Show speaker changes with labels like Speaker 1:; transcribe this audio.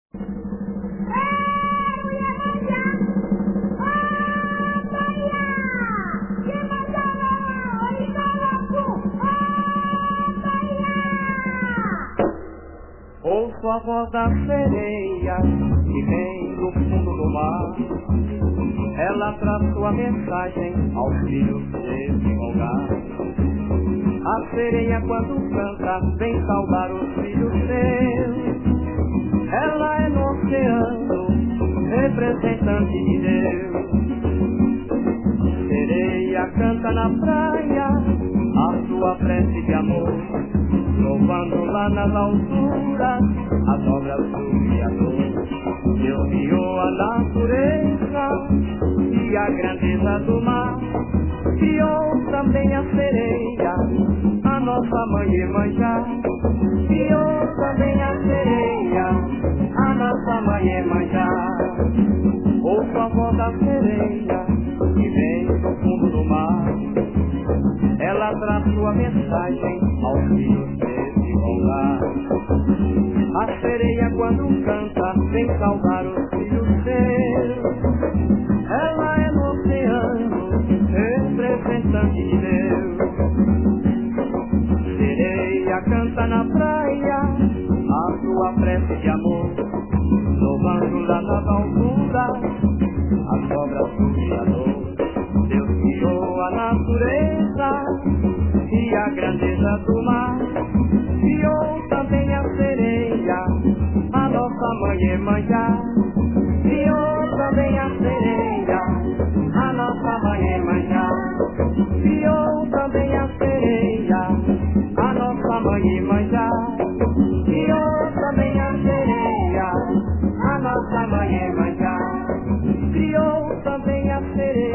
Speaker 1: Ouço a voz da sereia que vem do fundo do mar. Ela traz sua mensagem aos filhos desse lugar. A sereia quando canta vem saudar os filhos seus. Ela é no oceano, representante de Deus. Sereia canta na praia a sua prece de amor, louvando lá nas alturas as obras do Criador. Deus criou a natureza e a grandeza do mar, criou também a sereia, a nossa mãe Iemanjá. Criou também a sereia, a nossa mãe Iemanjá. Ouço a voz da sereia que vem do fundo do mar. Ela traz sua mensagem aos filhos desse lugar. A sereia quando canta vem saudar os filhos seus. Ela é no oceano, representante de Deus. Sereia canta na praia a sua prece de amor, louvando lá nas alturas as obras do Criador. Deus criou a natureza e a grandeza do mar, criou também a sereia, a nossa mãe Iemanjá. Criou também a sereia, a nossa mãe Iemanjá. Criou também a sereia, a nossa mãe Iemanjá. Criou também a sereia, a nossa mãe Iemanjá. Criou também a sereia.